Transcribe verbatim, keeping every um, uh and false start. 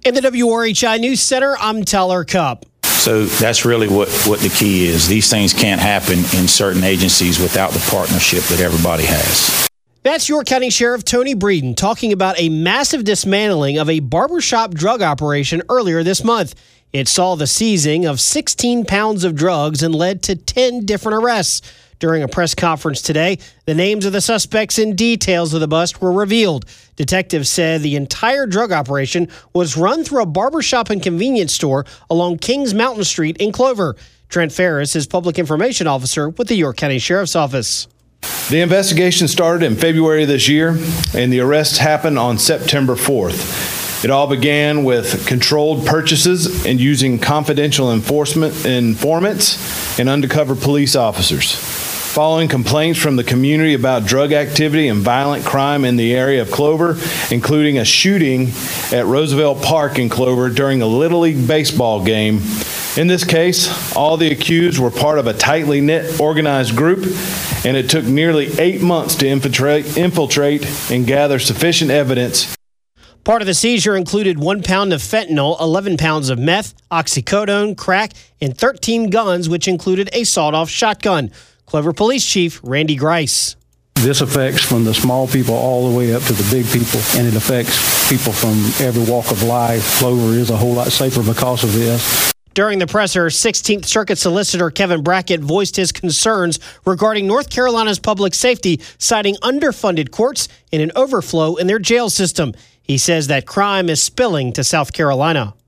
In the W R H I News Center, I'm Tyler Cupp. So that's really what, what the key is. These things can't happen in certain agencies without the partnership that everybody has. That's York County Sheriff Tony Breeden talking about a massive dismantling of a barbershop drug operation earlier this month. It saw the seizing of sixteen pounds of drugs and led to ten different arrests. During a press conference today, the names of the suspects and details of the bust were revealed. Detectives said the entire drug operation was run through a barbershop and convenience store along Kings Mountain Street in Clover. Trent Ferris is Public Information Officer with the York County Sheriff's Office. The investigation started in February of this year, and the arrests happened on September fourth. It all began with controlled purchases and using confidential enforcement informants and undercover police officers. Following complaints from the community about drug activity and violent crime in the area of Clover, including a shooting at Roosevelt Park in Clover during a Little League baseball game. In this case, all the accused were part of a tightly knit, organized group, and it took nearly eight months to infiltrate, infiltrate and gather sufficient evidence. Part of the seizure included one pound of fentanyl, eleven pounds of meth, oxycodone, crack, and thirteen guns, which included a sawed-off shotgun. Clover Police Chief Randy Grice. This affects from the small people all the way up to the big people, and it affects people from every walk of life. Clover is a whole lot safer because of this. During the presser, sixteenth Circuit Solicitor Kevin Brackett voiced his concerns regarding North Carolina's public safety, citing underfunded courts and an overflow in their jail system. He says that crime is spilling to South Carolina.